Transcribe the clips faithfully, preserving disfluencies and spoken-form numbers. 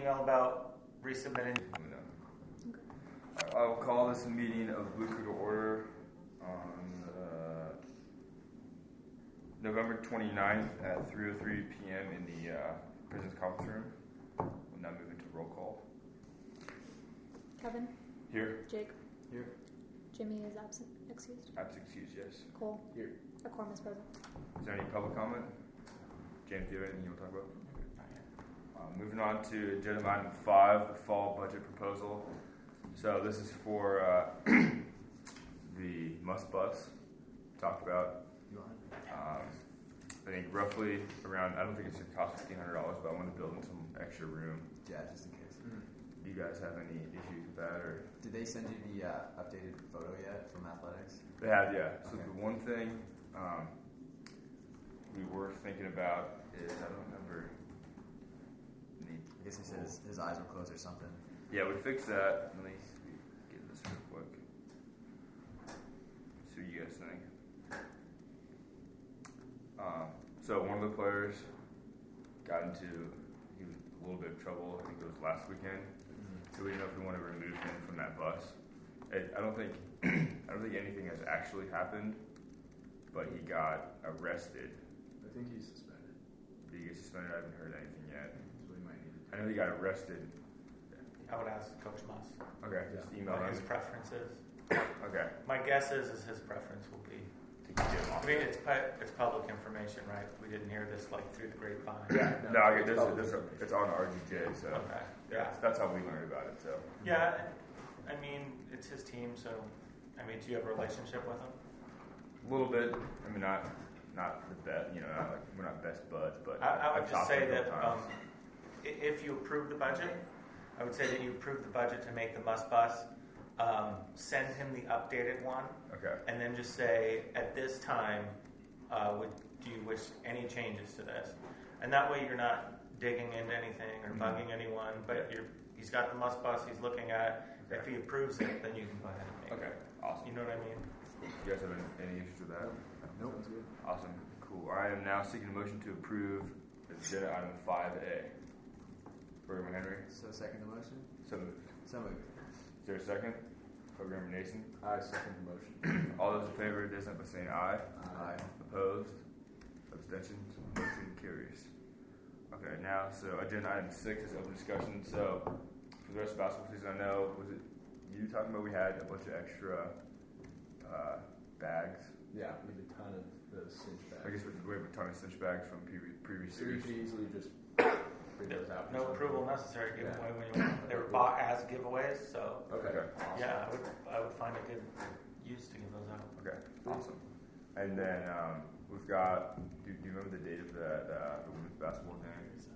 email about resubmitting. Okay. I will call this a meeting of Blue Crew to order on uh, November twenty-ninth at three oh three p.m. in the uh, prison's conference room. We'll now move into roll call. Kevin? Here. Jake? Here. Jimmy is absent. Excused? Absent excused, yes. Cole? Here. A quorum is present. Is there any public comment? James, do you have anything you want to talk about? Uh, moving on to agenda item five, the fall budget proposal. So this is for uh, the Must Bus. Talked about. Um, I think roughly around. I don't think it's going to cost fifteen hundred dollars, but I want to build in some extra room. Yeah, just in case. Mm-hmm. Do you guys have any issues with that, or did they send you the uh, updated photo yet from athletics? They have, yeah. So okay. The one thing um, we were thinking about is I don't remember. I guess he said his, his eyes were closed or something. Yeah, we fixed that. Let me get this real quick. See what you guys think. Um, so one of the players got into he was a little bit of trouble. I think it was last weekend. Mm-hmm. So we didn't know if we want to remove him from that bus. It, I don't think I don't think anything has actually happened, but he got arrested. I think he's suspended. Did he get suspended? I haven't heard anything yet. So we might need to. I know he got arrested. I would ask Coach Moss. Okay, just email what him. his preferences. Okay. My guess is, is his preference will be to keep him off. I mean, it's pu- it's public information, right? We didn't hear this like through the grapevine. Yeah. No, no I get this. This it's on R G J, so okay. Yeah, that's how we learned about it. So yeah, I mean, it's his team, so I mean, do you have a relationship with him? A little bit. I mean, not not the best. You know, not like we're not best buds, but I, I would I've just say that um, times. if you approve the budget, I would say that you approve the budget to make the Must Bus. Um, send him the updated one. Okay. And then just say, at this time, uh, would do you wish any changes to this? And that way, you're not digging into anything or bugging mm-hmm. anyone. But you're, he's got the Must Bus. He's looking at. Okay. If he approves it, then you can go ahead and make okay. it. Okay. Awesome. You know what I mean? You guys have any, any issues with that? Nope. Sounds good. Awesome. Cool. I am now seeking a motion to approve agenda item five A. Programmer Henry. So second the motion. So moved. So moved. Is there a second? Programmer Nason. I second the motion. All those in favor, indicate by saying aye. Aye. Opposed? Abstentions? Motion carries. Okay, now, so agenda item six is open discussion. So, for the rest of basketball season, I know, was it you talking about we had a bunch of extra uh, bags? Yeah, we had a ton of those cinch bags. I guess we have a ton of cinch bags from previous, previous So you years. could easily just bring those out. No approval necessary. Give away when you want. They were bought as giveaways, so Okay. Awesome. yeah, I would I would find a good use to give those out. Okay, awesome. And then um, we've got, do, do you remember the date of that, uh, the women's basketball game?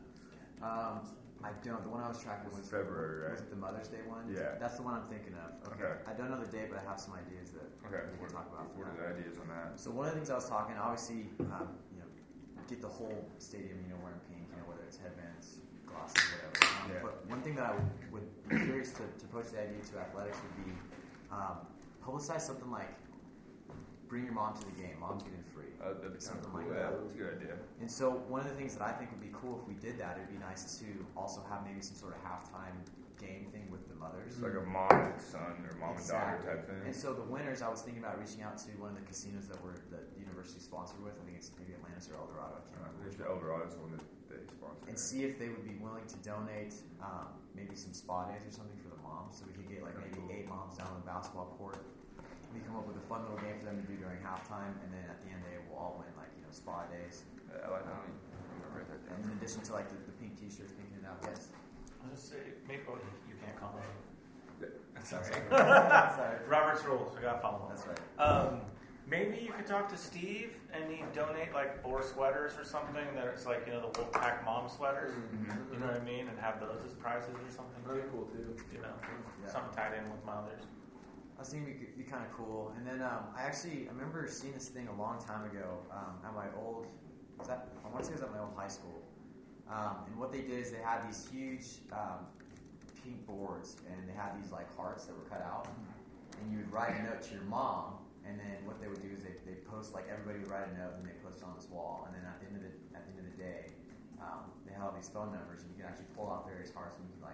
Um, I don't. The one I was tracking was February, right? Was it the Mother's Day one? Yeah. That's the one I'm thinking of. Okay. Okay. I don't know the date, but I have some ideas that Okay. we can talk about. What are the ideas on that? So one of the things I was talking, obviously, um, you know, get the whole stadium, you know, wearing pink, you know, whether it's headbands, glasses, whatever. Um, Yeah. But one thing that I would, would be curious to, to push the idea to athletics would be um, publicize something like bring your mom to the game. Mom's getting free. Uh, that'd be kind Something of cool. like Yeah, that. that's a good idea. And so one of the things that I think would be cool if we did that, it'd be nice to also have maybe some sort of halftime game thing with the mothers. It's like a mom and son or mom Exactly. and daughter type thing. And so the winners, I was thinking about reaching out to one of the casinos that we're that the university sponsored with. I think it's maybe Atlantis or Eldorado. I can't Uh, remember. there's the Eldorado's one that they sponsor. And see if they would be willing to donate um, maybe some spa days or something for the moms, so we could get like maybe Cool. eight moms down on the basketball court. We come up with a fun little game for them to do during halftime, and then at the end they will all win like you know spa days. Yeah, I like that. I'm gonna write that And down. in addition to like the, the pink T-shirts, pinking it out. Yes. I'll just say, maybe oh, you can't call them. That's all Sorry. right. Sorry. Robert's rules. We gotta follow them. That's right. Um, maybe you could talk to Steve and he'd donate like four sweaters or something that it's like, you know, the Wolfpack mom sweaters. Mm-hmm. You know what I mean? And have those as prizes or something. That'd be cool too. You know, Yeah. something tied in with mothers. I was thinking it could be kind of cool. And then um, I actually I remember seeing this thing a long time ago um, at my old, was that, I want to say it was at my old high school. Um, and what they did is they had these huge um, pink boards, and they had these like hearts that were cut out. And you would write a note to your mom, and then what they would do is they they post like everybody would write a note, and they post it on this wall. And then at the end of the at the end of the day, um, they had all these phone numbers, and you can actually pull out various hearts, and you could like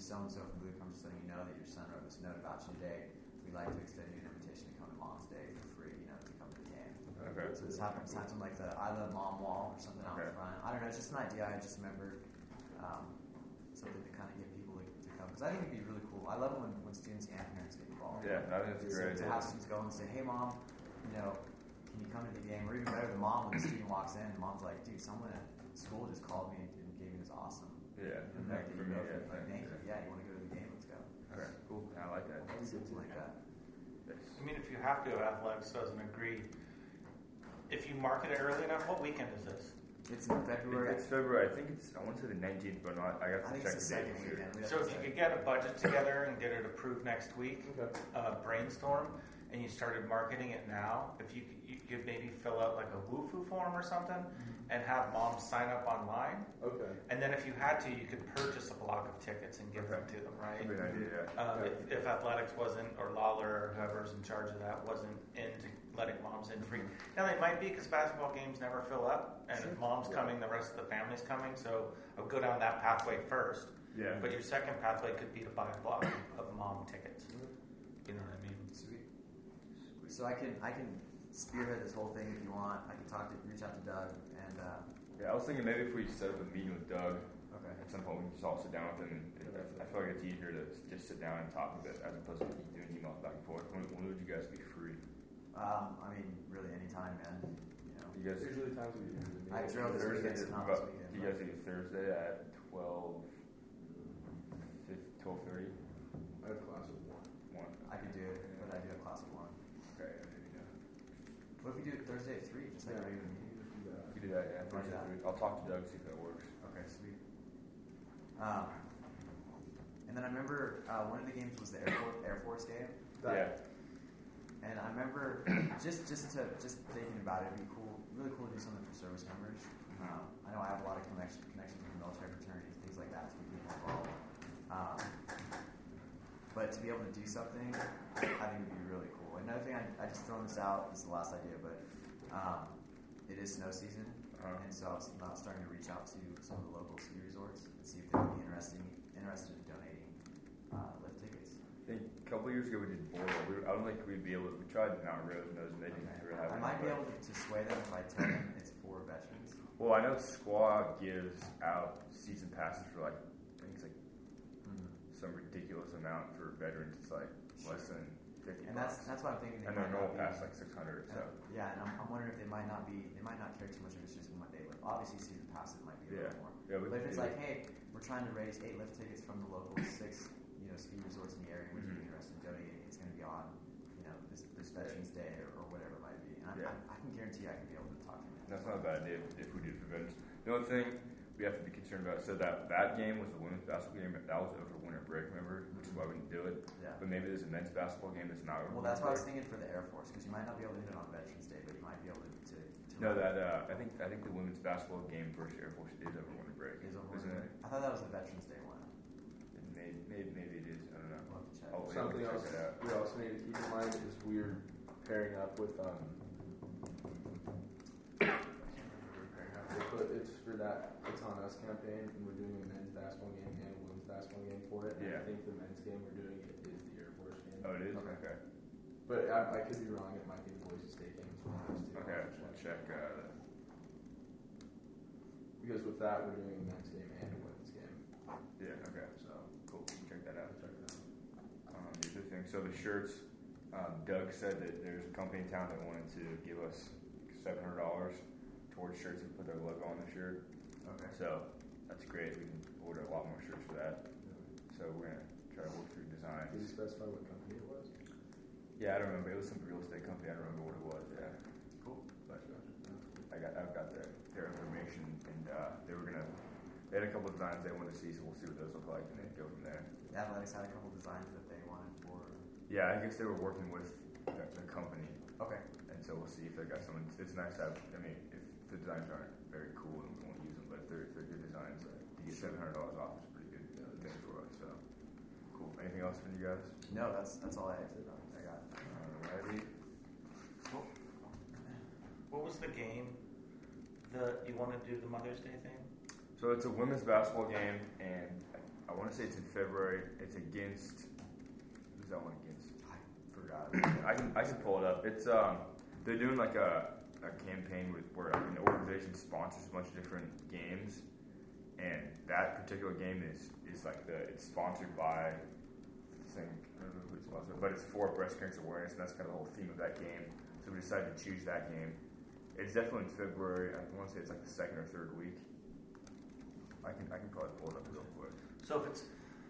so and so from Blue Crumb just letting you know that your son wrote this note about you today. We'd like to extend you an invitation to come to Mom's Day for free, you know, to come to the game. Okay. So this happened something like the I Love Mom wall or something out Okay. front. I don't know, it's just an idea. I just remembered um, something to kind of get people to, to come. Because I think it'd be really cool. I love it when, when students and parents get involved. Yeah, I think that's a So great to idea. have students go and say, hey, Mom, you know, can you come to the game? Or even better, the mom, when the student walks in, the mom's like, dude, someone at school just called me and gave me this awesome. Yeah, You know, that for you me, know, yeah, like, thank yeah. you. Yeah, you want to go to the game? Let's go. Okay, cool. I like that. Something like that. Yes. I mean, if you have to, athletics doesn't agree. If you market it early enough, what weekend is this? It's in February. It's February. I think it's. I want to say the nineteenth, but not. I got I to think check it's the the date. second for sure. weekend. We'd have So to if you check. could get a budget together and get it approved next week, Okay. uh, brainstorm, and you started marketing it now, if you could, you could maybe fill out like a WooFoo form or something, and have moms sign up online, Okay. and then if you had to, you could purchase a block of tickets and give them to them, right? That'd be an idea. Yeah. Um, if, if athletics wasn't, or Lawler or whoever's in charge of that wasn't into letting moms in free. Now they might be because basketball games never fill up, and if mom's Yeah. coming, the rest of the family's coming. So I would go down that pathway first. Yeah. But your second pathway could be to buy a block of mom tickets. You know what I mean? Sweet. So I can I can spearhead this whole thing if you want. I can talk to reach out to Doug and uh, Yeah, I was thinking maybe if we set up a meeting with Doug okay. at some point, we can just all sit down with him. And, and I feel like it's easier to just sit down and talk a bit as opposed to keep doing emails back and forth. When, when would you guys be free? Um, I mean, really anytime, man. You know. You guys Usually times we usually meet. I drove this Thursday? weekend, so not about- this weekend, Do you but- guys think it's Thursday at twelve, twelve thirty? I have class at one. One. I could do it, but I do have class at one. Okay, maybe yeah. What if we do it Thursday at three, just like Yeah. a regular meeting? You just do that. You can do that, yeah. Like Thursday that. at three. I'll talk to Doug, see if that works. Okay, sweet. Um, and then I remember uh, one of the games was the Air Force, Air Force game, That- and I remember just just to just thinking about it, it'd be cool, really cool to do something for service members. Um, I know I have a lot of connection, connections with the military fraternities, things like that, to get people involved. Um, but to be able to do something, I think would be really cool. Another thing, I, I just throwing this out. This is the last idea, but um, it is snow season. Uh-huh. And so I was now starting to reach out to some of the local ski resorts and see if they would be interested interested in donating uh, lift tickets. I think a couple years ago we did Boyle. We, I don't think we'd be able to. We tried Mountain Road and those, and they didn't Okay. really have I any, might be but- able to, to sway them if I tell them it's for veterans. Well, I know Squaw gives out season passes for like, I think it's like Mm-hmm. some ridiculous amount for veterans. It's like less than fifty And that's bucks. that's what I'm thinking. They And their might normal not pass be, is like six hundred. So uh, yeah, and I'm, I'm wondering if they might not be. They might not care too much if it's just one day lift. Obviously, season passes might be a Yeah. little more. yeah, we But if could it's do like, it. hey, we're trying to raise eight lift tickets from the local six, you know, ski resorts in the area. Would you be Mhm. interested in donating? It's going to be on, you know, this, this Veterans Day or, or whatever it might be. And I, Yeah. I, I can guarantee I can be able to talk to them. That's not a bad idea if, if we did it for veterans. The only thing we have to be concerned about. So that that game was the women's basketball game. That was over winter break, remember? Which is why we didn't do it. Yeah. But maybe there's a men's basketball game that's not over. Well, that's winter what I was break. thinking for the Air Force, because you might not be able to hit it on Veterans Day, but you might be able to. to, to No, that uh, I think I think the women's basketball game versus Air Force is over winter break, is over. isn't it? I thought that was the Veterans Day one. It may, maybe maybe it is. I don't know. We'll have to check. Oh, yeah, Something we can else check it out. we also need to keep in mind is we're pairing up with um. I can't remember who we're pairing up with, but it's for that It's On Us campaign, and we're doing a men's basketball game and a women's basketball game for it. And Yeah. I think the men's game we're doing it is the Air Force game. Oh, it is. Okay. Okay. But I, I could be wrong. It might be the Boise State game. It's one of those two. Okay. I'll have to We'll check. Uh, Because with that, we're doing a men's game and a women's game. yeah. Okay. So Cool. Check that out. check it out. Um, the other thing. So the shirts. Um, Doug said that there's a company in town that wanted to give us seven hundred dollars towards shirts and put their logo on the shirt. Okay. So that's great. We can order a lot more shirts for that. So we're gonna try to work through designs. Did you specify what company it was? Yeah, I don't remember. It was some real estate company. I don't remember what it was. Yeah, Cool. but I got I've got their their information, and uh, they were gonna. They had a couple of designs they wanted to see, so we'll see what those look like, and then go from there. The Athletics had a couple designs that they wanted for. Yeah, I guess they were working with the, the company, Okay. and so we'll see if they got someone. It's nice to have. I mean, if the designs aren't very cool, then we won't use them. But if they're if they're good designs, uh, to get seven hundred dollars off is pretty good thing for us. So cool. Anything else from you guys? No, that's that's all I had. I got. Alrighty. What was the game? The you want to do the Mother's Day thing? So it's a women's basketball game, and I I want to say it's in February. It's against. Who's that one against? I forgot. I can I can pull it up. It's um they're doing like a, a campaign with where like an organization sponsors a bunch of different games, and that particular game is is like the it's sponsored by I think I don't know who it's sponsored, but it's for breast cancer awareness, and that's kind of the whole theme of that game. So we decided to choose that game. It's definitely in February. I want to say it's like the second or third week. I can I can probably pull it up real quick. So if it's,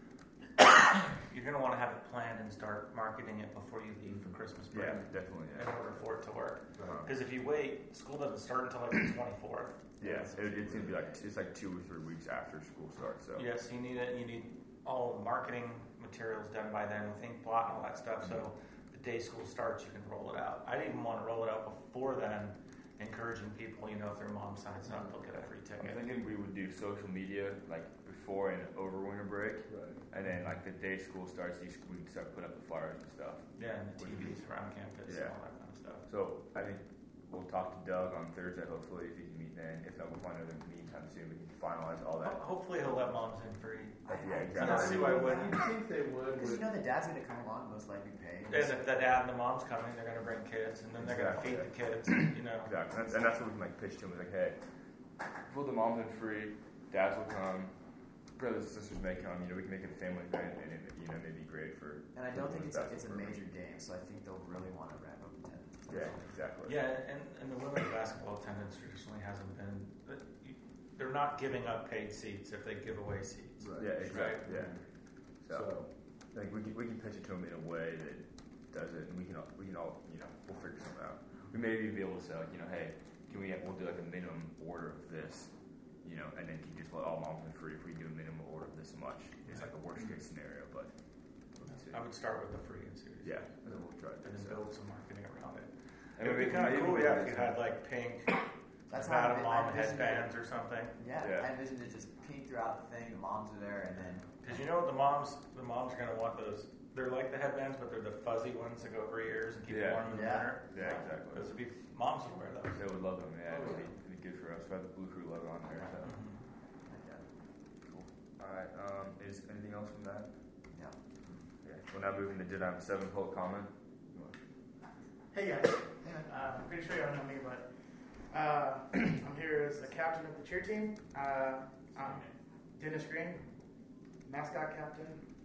you're going to want to have it planned and start marketing it before you leave for Christmas break. Yeah, definitely. In Yeah. order for it to work. Uh-huh. Because if you wait, school doesn't start until like the twenty-fourth. Yeah, it, it's gonna be like it's like two or three weeks after school starts. So Yes, you need it. You need all the marketing materials done by then with Inkblot and all that stuff. So the day school starts, you can roll it out. I'd even want to roll it out before then, encouraging people. You know, if their mom signs up, they'll get a free I'm ticket. thinking we would do social media like before and over winter break, Right. and then like the day school starts, you we can start putting up the flyers and stuff. Yeah, and the T Vs around campus Yeah. and all that kind of stuff. So I think we'll talk to Doug on Thursday, hopefully, if he can meet then. If not, we'll find another meantime soon. We can finalize all that. Ho- Hopefully, he'll let moms in free. Yeah, I don't exactly. see why wouldn't. You'd think they would. Because With, you know the dad's gonna come along, most likely pay. And if the dad and the mom's coming, they're going to bring kids, and then they're going to feed the kids. You know. Exactly, and that's, and that's what we can like pitch to him. Like, hey, put the moms in free, dads will come, brothers and sisters may come. You know, we can make it a family event, and it, you know, maybe great for. And I don't for think the it's a, it's a basketball major game, so I think they'll really want to ramp up attendance. program. Yeah, exactly. Yeah, and, and the women's basketball attendance traditionally hasn't been. They're not giving up paid seats if they give away seats. Right. Yeah, exactly. Yeah. So, so, like we can we can pitch it to them in a way that does it, and we can all, we can all you know we'll figure something out. We may even be able to say like you know hey can we have, we'll do like a minimum order of this, you know, and then can you just let all moms in free if we do a minimum order of this much. It's like a worst case scenario, but we'll see. I would start with the free and series. Yeah, and then we'll try to And do then so. build some marketing around it. And It would be maybe- kind of maybe cool, we'll yeah, do if you some- had like pink That's how I Nevada envi- I mom envisioned it. headbands or something. Yeah, Yeah. I envisioned it just pink throughout the thing. The moms are there, and then Because you know what the moms, the moms are going to want those. They're like the headbands, but they're the fuzzy ones that go over your ears and keep Yeah. you warm in the Yeah. winter. Yeah, exactly. Those would be moms would wear those. They would love them. Yeah, Oh, it'd, yeah. be, it'd be good for us. We have the Blue Crew logo on there. So. Mhm. yeah, Cool. All right. Um, is anything else from that? yeah. Yeah. We're now moving to Jedi Seven Public Comment. Hey guys, uh, I'm pretty sure y'all know me, but uh, I'm here as the captain of the cheer team. Uh, I'm Dennis Green, mascot captain,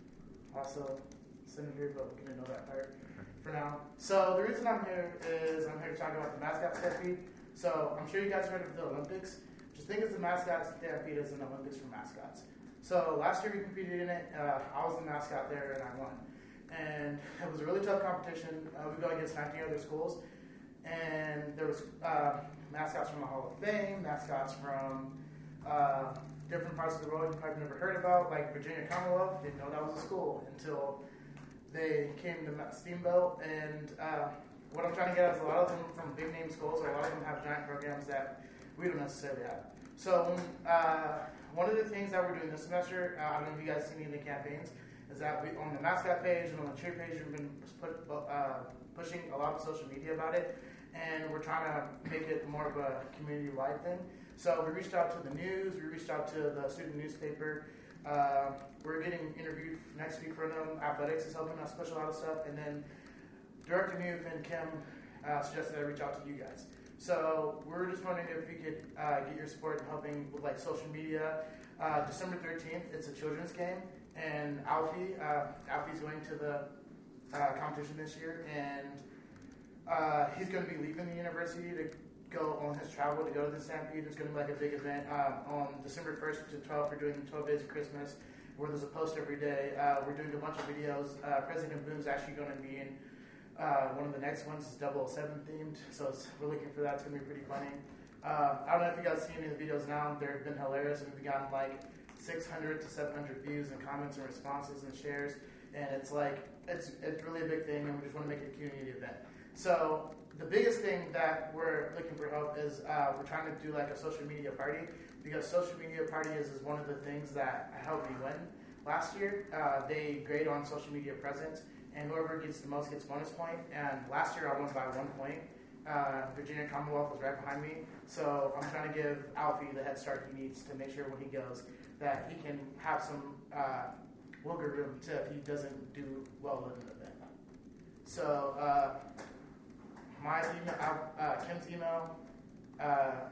also senator, but we're gonna know that part for now. So the reason I'm here is I'm here to talk about the mascot stampede. So I'm sure you guys heard of the Olympics. Just think of the mascot stampede as an Olympics for mascots. So last year we competed in it. Uh, I was the mascot there and I won. And it was a really tough competition. Uh, we go against nineteen other schools, and there was uh, mascots from the Hall of Fame, mascots from uh, different parts of the world you probably never heard about, like Virginia Commonwealth. Didn't know that was a school until they came to Ma- Steamboat. And uh, what I'm trying to get at is a lot of them from big name schools, or a lot of them have giant programs that we don't necessarily have. So uh, one of the things that we're doing this semester, uh, I don't know if you guys seen any of the campaigns, is that we, on the mascot page and on the cheer page, we've been put, uh, pushing a lot of social media about it, and we're trying to make it more of a community-wide thing. So we reached out to the news, we reached out to the student newspaper. Uh, we're getting interviewed next week for them. Athletics is helping us push a lot of stuff, and then Director Newf and Kim uh, suggested I reach out to you guys. So we're just wondering if we could uh, get your support in helping with like social media. Uh, December thirteenth, it's a children's game. And Alfie, uh, Alfie's going to the uh, competition this year, and uh, he's going to be leaving the university to go on his travel to go to the Stampede. It's going to be like a big event uh, on December first to twelfth. We're doing twelve Days of Christmas, where there's a post every day. Uh, we're doing a bunch of videos. Uh, President Boone's actually going to be in uh, one of the next ones. Is double oh seven themed, so it's, we're looking for that. It's going to be pretty funny. Uh, I don't know if you guys seen any of the videos now. They've been hilarious, and we've gotten like six hundred to seven hundred views and comments and responses and shares, and it's like it's it's really a big thing, and we just want to make it a community event. So the biggest thing that we're looking for help is uh, we're trying to do like a social media party, because social media party is, is one of the things that helped me win last year. Uh, they grade on social media presence, and whoever gets the most gets bonus point. And last year I won by one point. Uh, Virginia Commonwealth was right behind me, so I'm trying to give Alfie the head start he needs to make sure when he goes that he can have some uh, wiggle room to if he doesn't do well in an event. So uh, my email, uh, Kim's email, uh,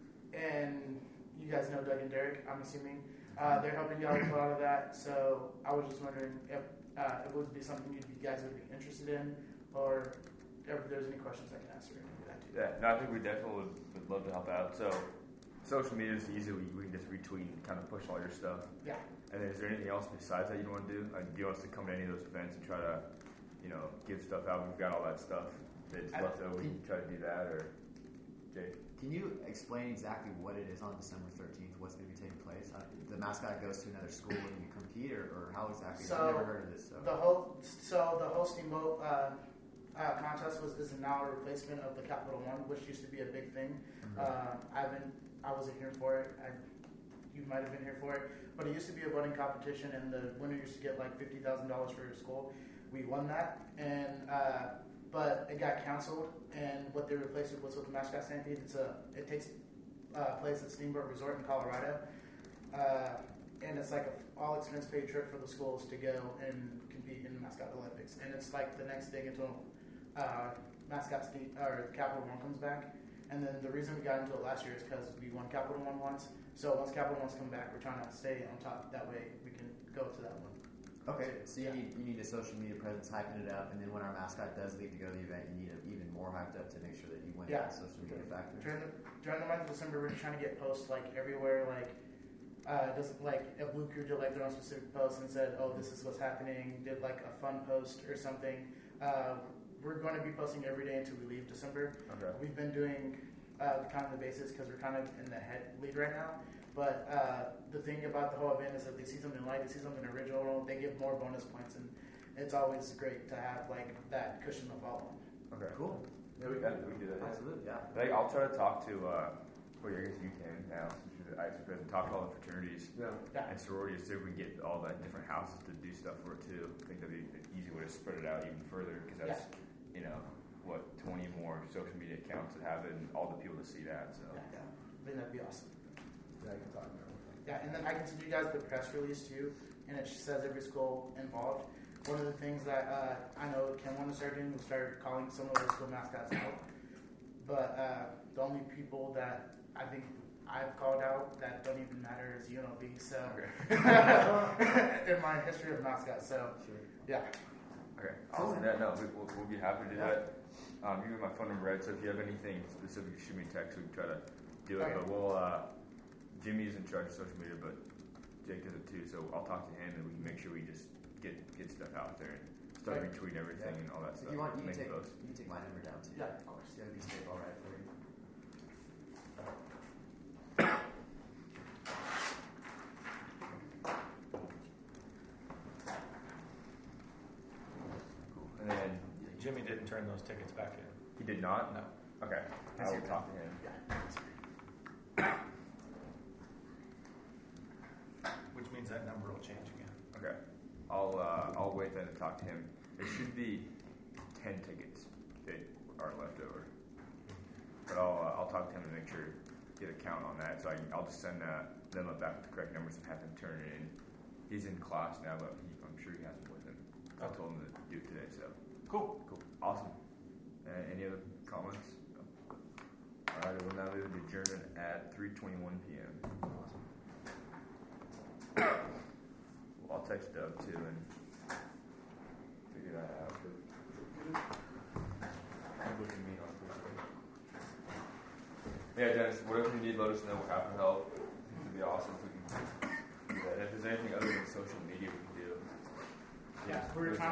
and you guys know Doug and Derek, I'm assuming. Uh, they're helping you out with a lot of that. So I was just wondering if uh, it would be something you guys would be interested in, or if there's any questions I can answer. That too. Yeah, no, I think we definitely would, would love to help out. So, social media is easy. We, we can just retweet and kind of push all your stuff. Yeah. And then, is there anything else besides that you want to do? Like, do you want us to come to any of those events and try to, you know, give stuff out? We've got all that stuff that's I- left over. We can try to do that, or Jay. Can you explain exactly what it is on December thirteenth? What's going to be taking place? Uh, the mascot goes to another school and you compete, or, or how exactly? So, I've never heard of this. So. The whole so the whole steamboat uh, uh, contest was is now a replacement of the Capital One, which used to be a big thing. Mhm. Uh, I've been I wasn't here for it. I, you might have been here for it, but it used to be a voting competition, and the winner used to get like fifty thousand dollars for your school. We won that, and uh, but it got canceled. And what they replaced it was with the Mascot Stampede. It's a it takes uh, place at Steamboat Resort in Colorado. Uh, and it's like a all expense paid trip for the schools to go and compete in the Mascot Olympics. And it's like the next thing until uh, Mascot Ste- or Capital One comes back. And then the reason we got into it last year is because we won Capital One once. So once Capital One's come back, we're trying to stay on top. That way we can go to that one. Okay, so you Yeah. need you need a social media presence, hyping it up, and then when our mascot does leave to go to the event, you need it even more hyped up to make sure that you win Yeah. that social media factor. During the during the month of December, we're trying to get posts like everywhere. Like uh, doesn't like if Blue Crew did like their own specific post and said, "Oh, this is what's happening." Did like a fun post or something. Uh, we're going to be posting every day until we leave December. Okay. We've been doing uh, kind of the basis because we're kind of in the head lead right now. But uh, the thing about the whole event is that they see something light, they see something original, they give more bonus points, and it's always great to have like that cushion to follow. Okay. Cool. Yeah, we can, we can do that. Yeah. Absolutely, yeah. Like, I'll try to talk to, uh, well, I guess you can now, since you're the I C president, talk to all the fraternities Yeah. Yeah. and sororities, see if we can get all the different houses to do stuff for it too. I think that'd be an easy way to spread it out even further, because that's, you know, what, twenty more social media accounts that have it and all the people to see that, so. Yeah, yeah. I think that'd be awesome. Yeah, I can talk now. Yeah, and then I can send you guys the press release too, and it says every school involved. One of the things that uh, I know Kim wanted to start doing was start calling some of the school mascots out. But uh, the only people that I think I've called out that don't even matter is U N L V. So in my history of mascots, so Sure. yeah. Okay, awesome. Yeah, no, we, we'll, we'll be happy to do that. Um, you have my phone number, right? So if you have anything specific, shoot me a text. We can try to do it. Okay. But we'll, uh, Jimmy's in charge of social media, but Jake does it too. So I'll talk to him and we can make sure we just get get stuff out there and start Okay. retweeting everything Yeah. and all that If stuff. you want, you can Make take posts. you can take my number down too. Yeah, of course. Yeah, it'd be safe, all right for you. Cool. And then Jimmy didn't turn those tickets back in. he did not. No. Okay, I That's will your talk to him. Which means that number will change again. Okay, I'll uh, I'll wait then to talk to him. There should be ten tickets that are left over, but I'll uh, I'll talk to him and make sure get a count on that. So I can, I'll just send uh, them back with the correct numbers and have him turn it in. He's in class now, but he, I'm sure he has them with him. I told him to do it today. So Cool. cool, awesome. Uh, any other comments? No. All right, we'll now move to adjournment at three twenty-one p.m. Well, I'll text Doug too and figure that out. I'm looking mean on Thursday. Yeah, Dennis, whatever you need, let us know. We're happy to help. It'd be awesome if we can do that. And if there's anything other than social media we can do. Yeah, we were trying.